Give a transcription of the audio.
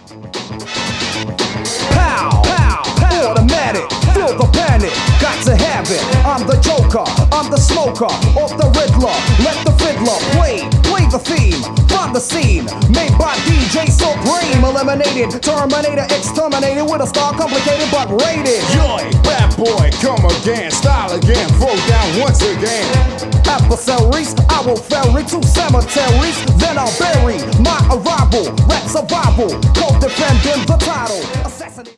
Pow, pow, pow. Automatic, feel the panic, got to have it. I'm the Joker, I'm the smoker, off the Riddler. Let the fiddler play the theme from the scene made by DJ Supreme. Eliminated, Terminator, exterminated with a star complicated but rated. Yoy, bad boy, come again, style again, throw down once again. Adversaries, I will ferry to cemeteries, then I'll bury my arrival. Rap survival, co-defending the title. Assassinate.